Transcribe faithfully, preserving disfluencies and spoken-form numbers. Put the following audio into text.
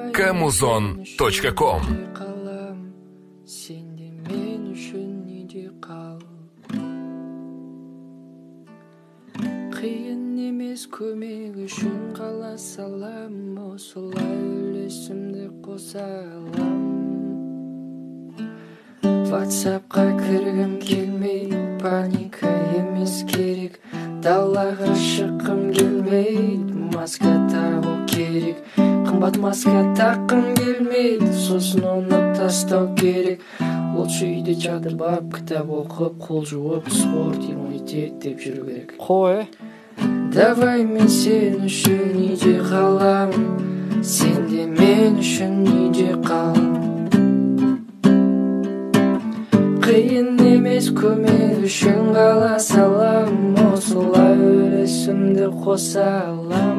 камузон точка ком. Сенде мен үшін неде қал. Қиын емес көмек үшін қала салам, осылай үлесімді қоса алам. ватсапқа кіргім келмей, паника емес керек, далаға шыққым келмейді, маска тағу керек, қымбат маска таққым келмейді, сосын оны тастау керек. Лучше үйде жатып алып кітап оқып, қол жуып, спорт, иммунитет деп жүру керек. Қой. Давай мен сен үшін үйде қалам, сен де мен үшін үйде қал. Қиын емес көмек үшін қала салам, осылай үлесімді қоса алам.